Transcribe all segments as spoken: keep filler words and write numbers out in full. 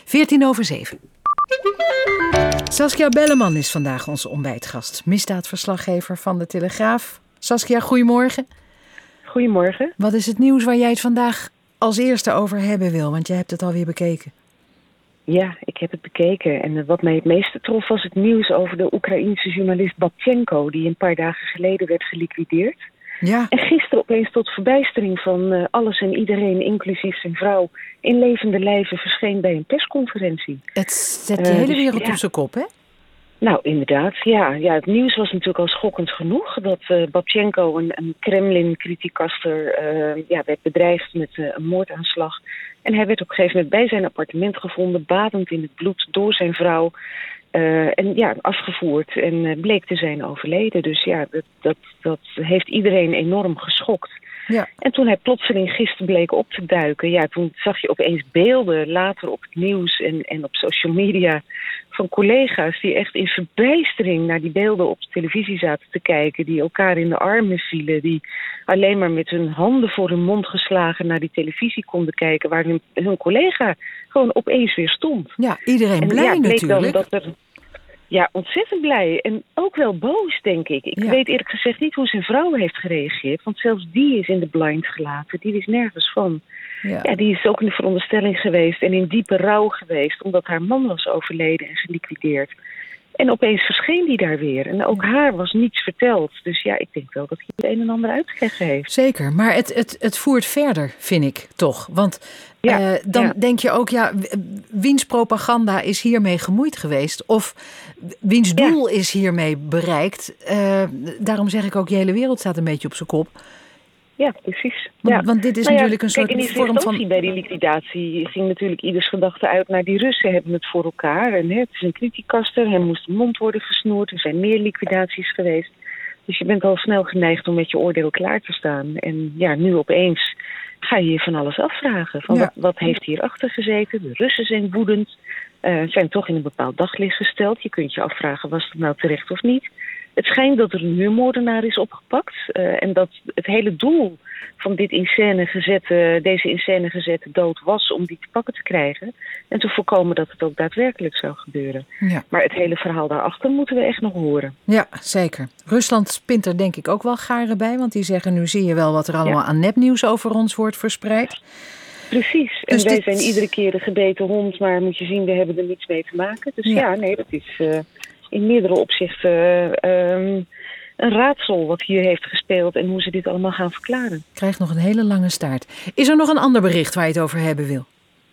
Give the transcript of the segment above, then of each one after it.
veertien over zeven. Saskia Belleman is vandaag onze ontbijtgast. Misdaadverslaggever van de Telegraaf. Saskia, goedemorgen. Goedemorgen. Wat is het nieuws waar jij het vandaag als eerste over hebben wil? Want jij hebt het alweer bekeken. Ja, ik heb het bekeken. En wat mij het meeste trof was het nieuws over de Oekraïense journalist Babchenko, die een paar dagen geleden werd geliquideerd. Ja. En gisteren opeens tot verbijstering van uh, alles en iedereen, inclusief zijn vrouw, in levende lijven verscheen bij een persconferentie. Het zet de uh, hele dus, wereld ja. op zijn kop, hè? Nou, inderdaad. Ja, ja, het nieuws was natuurlijk al schokkend genoeg. Dat uh, Babchenko, een, een Kremlin-criticaster, uh, ja, werd bedreigd met uh, een moordaanslag. En hij werd op een gegeven moment bij zijn appartement gevonden, badend in het bloed door zijn vrouw. Uh, en ja, afgevoerd en uh, bleek te zijn overleden. Dus ja, dat, dat, dat heeft iedereen enorm geschokt. Ja. En toen hij plotseling gisteren bleek op te duiken, ja, toen zag je opeens beelden later op het nieuws en, en op social media van collega's die echt in verbijstering naar die beelden op de televisie zaten te kijken, die elkaar in de armen vielen, die alleen maar met hun handen voor hun mond geslagen naar die televisie konden kijken, waar hun, hun collega gewoon opeens weer stond. Ja, iedereen en, blij ja, bleek natuurlijk. Dan dat er, ja, ontzettend blij. En ook wel boos, denk ik. Ik ja. weet eerlijk gezegd niet hoe zijn vrouw heeft gereageerd. Want zelfs die is in de blind gelaten. Die wist nergens van. Ja. Ja, die is ook in de veronderstelling geweest en in diepe rouw geweest, omdat haar man was overleden en geliquideerd. En opeens verscheen die daar weer. En ook haar was niets verteld. Dus ja, ik denk wel dat hij het een en ander uit te leggen heeft. Zeker, maar het, het, het voert verder, vind ik toch. Want ja, uh, dan ja. denk je ook, ja, wiens propaganda is hiermee gemoeid geweest? Of wiens doel ja. is hiermee bereikt? Uh, daarom zeg ik ook, je hele wereld staat een beetje op zijn kop. Ja, precies. Want, ja. want dit is nou natuurlijk ja, een soort kijk, in vorm van... bij die liquidatie ging natuurlijk ieders gedachte uit naar die Russen hebben het voor elkaar. En hè, het is een criticaster, hem moest de mond worden gesnoerd. Er zijn meer liquidaties geweest. Dus je bent al snel geneigd om met je oordeel klaar te staan. En ja, nu opeens ga je je van alles afvragen. Van ja. wat, wat heeft hierachter gezeten? De Russen zijn woedend. Uh, zijn toch in een bepaald daglicht gesteld. Je kunt je afvragen, was het nou terecht of niet? Het schijnt dat er een huurmoordenaar is opgepakt. Uh, en dat het hele doel van dit in scène gezette, deze in scène gezette dood was om die te pakken te krijgen. En te voorkomen dat het ook daadwerkelijk zou gebeuren. Ja. Maar het hele verhaal daarachter moeten we echt nog horen. Ja, zeker. Rusland spint er denk ik ook wel garen bij. Want die zeggen, nu zie je wel wat er allemaal ja. aan nepnieuws over ons wordt verspreid. Precies. Dus en wij dit... zijn iedere keer de gebeten hond. Maar moet je zien, we hebben er niets mee te maken. Dus ja, ja nee, dat is... Uh, in meerdere opzichten uh, um, een raadsel wat hier heeft gespeeld en hoe ze dit allemaal gaan verklaren. Krijgt nog een hele lange staart. Is er nog een ander bericht waar je het over hebben wil?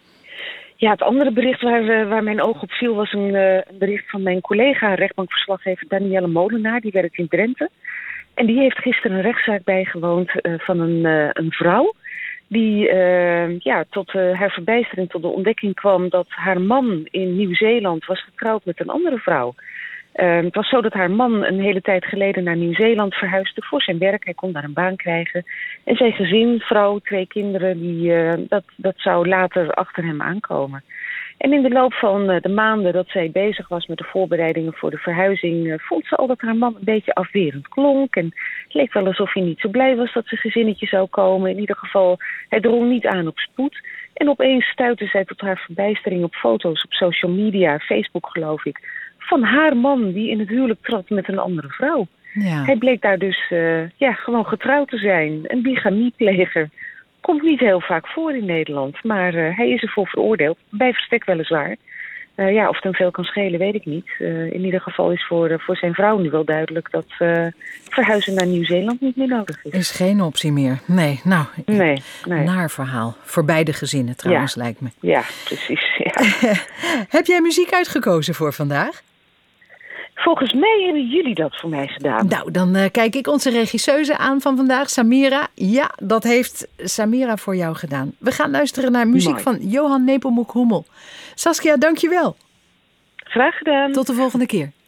Ja, het andere bericht waar, uh, waar mijn oog op viel was een, uh, een bericht van mijn collega, rechtbankverslaggever Danielle Molenaar. Die werkt in Drenthe. En die heeft gisteren een rechtszaak bijgewoond uh, van een, uh, een vrouw. Die uh, ja, tot uh, haar verbijstering tot de ontdekking kwam dat haar man in Nieuw-Zeeland was getrouwd met een andere vrouw. Uh, het was zo dat haar man een hele tijd geleden naar Nieuw-Zeeland verhuisde voor zijn werk. Hij kon daar een baan krijgen. En zijn gezin, vrouw, twee kinderen, die, uh, dat, dat zou later achter hem aankomen. En in de loop van uh, de maanden dat zij bezig was met de voorbereidingen voor de verhuizing, Uh, vond ze al dat haar man een beetje afwerend klonk. En het leek wel alsof hij niet zo blij was dat zijn gezinnetje zou komen. In ieder geval, hij drong niet aan op spoed. En opeens stuitte zij tot haar verbijstering op foto's op social media, Facebook geloof ik, van haar man die in het huwelijk trad met een andere vrouw. Ja. Hij bleek daar dus uh, ja, gewoon getrouwd te zijn. Een bigamiepleger. Komt niet heel vaak voor in Nederland. Maar uh, hij is ervoor veroordeeld. Bij verstek weliswaar. Uh, ja, of het hem veel kan schelen, weet ik niet. Uh, in ieder geval is voor, uh, voor zijn vrouw nu wel duidelijk dat uh, verhuizen naar Nieuw-Zeeland niet meer nodig is. Is geen optie meer. Nee, nou, nee, nee. Naar verhaal. Voor beide gezinnen trouwens, ja. lijkt me. Ja, precies. Ja. Heb jij muziek uitgekozen voor vandaag? Volgens mij hebben jullie dat voor mij gedaan. Nou, dan uh, kijk ik onze regisseuse aan van vandaag, Samira. Ja, dat heeft Samira voor jou gedaan. We gaan luisteren naar muziek Mooi. van Johan Nepomuk Hummel. Saskia, dank je wel. Graag gedaan. Tot de volgende keer.